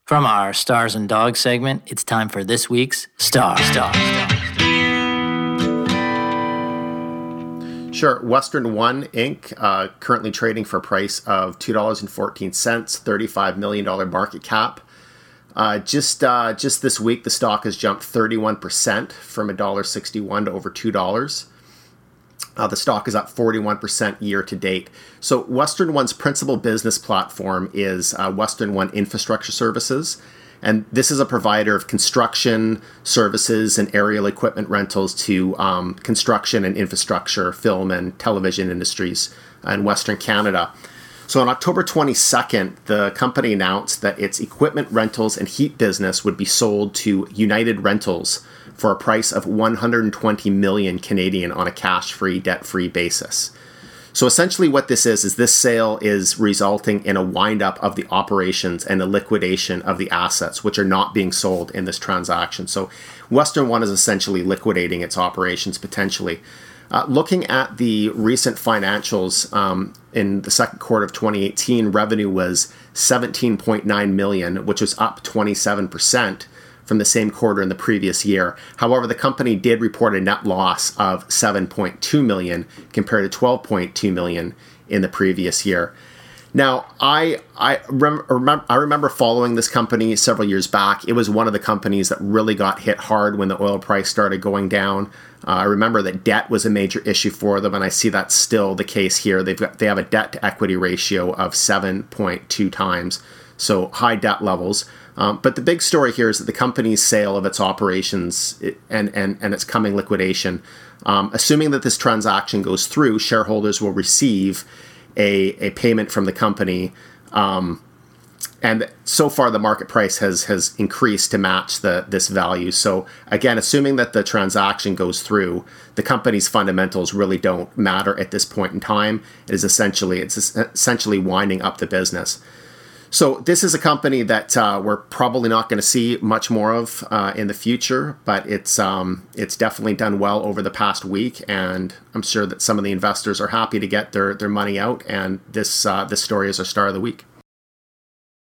From our Stars and Dogs segment, it's time for this week's Star. Sure. Western One Inc., currently trading for a price of $2.14, $35 million market cap. Just this week, the stock has jumped 31% from $1.61 to over $2. The stock is up 41% year to date. So Western One's principal business platform is Western One Infrastructure Services. And this is a provider of construction services and aerial equipment rentals to construction and infrastructure, film and television industries in Western Canada. So on October 22nd, the company announced that its equipment rentals and heat business would be sold to United Rentals for a price of 120 million Canadian on a cash-free, debt-free basis. So essentially what this is this sale is resulting in a wind-up of the operations and a liquidation of the assets, which are not being sold in this transaction. So Western One is essentially liquidating its operations potentially. Looking at the recent financials, in the second quarter of 2018, revenue was $17.9 million, which was up 27% from the same quarter in the previous year. However, the company did report a net loss of $7.2 million compared to $12.2 million in the previous year. Now, I remember following this company several years back. It was one of the companies that really got hit hard when the oil price started going down. I remember that debt was a major issue for them, and I see that's still the case here. They have a debt to equity ratio of 7.2 times, so high debt levels. But the big story here is that the company's sale of its operations and its coming liquidation, assuming that this transaction goes through, shareholders will receive a payment from the company. And so far, the market price has increased to match this value. So again, assuming that the transaction goes through, the company's fundamentals really don't matter at this point in time. It's essentially winding up the business. So this is a company that we're probably not going to see much more of in the future, but it's definitely done well over the past week, and I'm sure that some of the investors are happy to get their money out, and this story is our star of the week.